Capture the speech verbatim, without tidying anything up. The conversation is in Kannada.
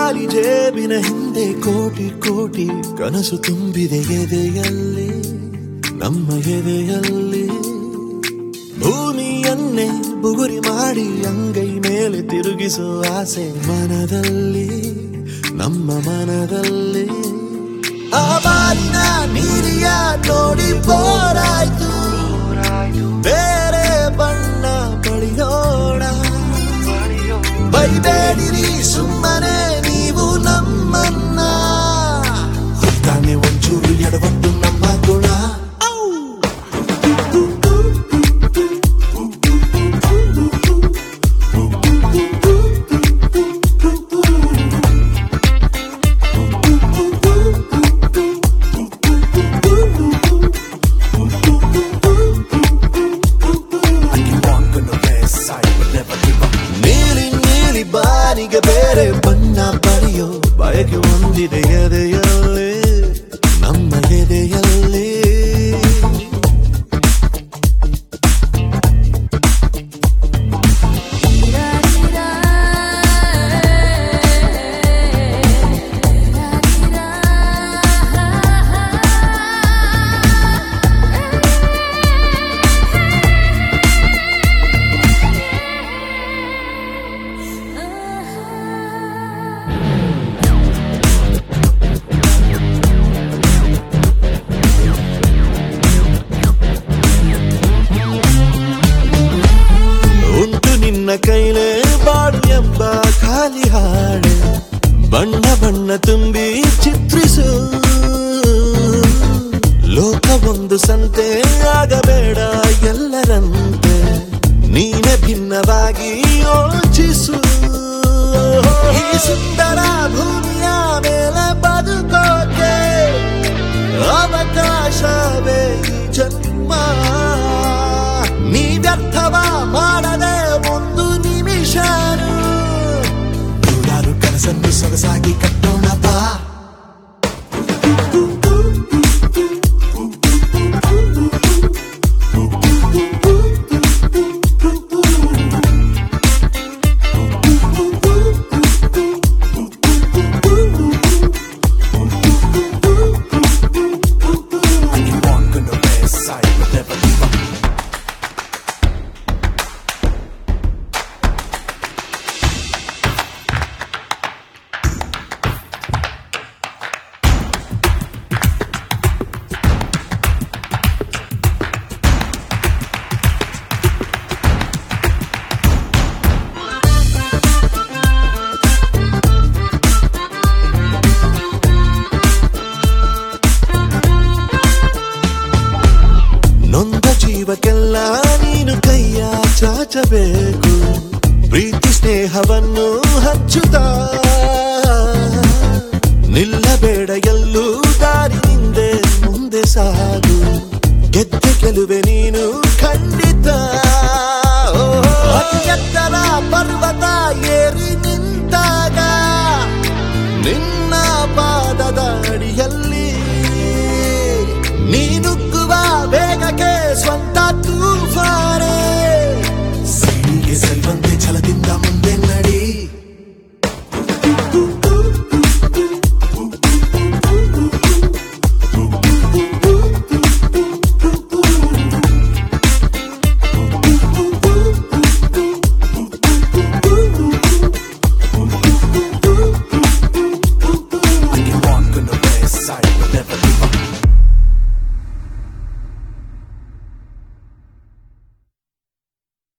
ಖಾಲಿ ಜೇಬಿನ ಹಿಂದೆ ಕೋಟಿ ಕೋಟಿ ಕನಸು ತುಂಬಿದೆ ಎದೆಯಲ್ಲಿ ನಮ್ಮ ಎದೆಯಲ್ಲಿ ಭೂಮಿಯನ್ನೇ ಬುಗುರಿ ಮಾಡಿ ಅಂಗೈ ಮೇಲೆ ತಿರುಗಿಸೋ ಆಸೆ ಮನದಲ್ಲಿ ನಮ್ಮ ಮನದಲ್ಲಿ ಆ ಬಾಲಿನ ನೀರಿಯ ನೋಡಿ ಬೋರಾಯ್ತು ಬೇರೆ ಬಣ್ಣ ಬಳಿಯೋಣ ಬೈಬೇಡಿರಿ ಸುಮ್ಮನೆ ನೀವು ನಮ್ಮನ್ನ ಹುಟ್ಟಾನೆ ಒಂಚೂರು ಎಡವಟ್ಟು ನಮ್ಮ ಗುಣ ಬಾನಿಗೆ ಬೇರೆ ಬಣ್ಣ ಬರೆಯೋ ಬಯಕೆ ಹೊಂದಿದೆ ಎದೆಯಲ್ಲಿ ನಮ್ಮ ಎದೆಯಲ್ಲಿ ನಿನ್ನ ಕೈಲೇ ಬಾಡು ಎಂಬ ಖಾಲಿ ಹಾಡು ಬಣ್ಣ ಬಣ್ಣ ತುಂಬಿ ಚಿತ್ರಿಸು ಲೋಕವೊಂದು ಸಂತೆ ಆಗಬೇಡ ಎಲ್ಲರಂತೆ ನೀನೆ ಭಿನ್ನವಾಗಿ ಯೋಚಿಸು ಈ ಸುಂದರ ಭೂಮಿಯ ಮೇಲೆ ಬದುಕೋಕೆ ಅವಕಾಶವೇ ಈ ಜನ್ಮ ನೀ ವ್ಯರ್ಥವ ಮಾಡದೆ ಒಂದು ನಿಮಿಷನು ನೂರಾರು ಕನಸನ್ನು ಸೊಗಸಾಗಿ ಕಟ್ಟೋಣ ಬಾ ಜೀವಕ್ಕೆಲ್ಲ ನೀನು ಕೈಯ ಚಾಚಬೇಕು ಪ್ರೀತಿ ಸ್ನೇಹವನ್ನು ಹಚ್ಚುತ್ತಾ ನಿಲ್ಲಬೇಡ ಎಲ್ಲೂ ದಾರಿ ಹಿಂದೆ ಮುಂದೆ ಸಾಗು ಗೆದ್ದೆ ಗೆಲುವೆ ನೀನು ಖಂಡಿತ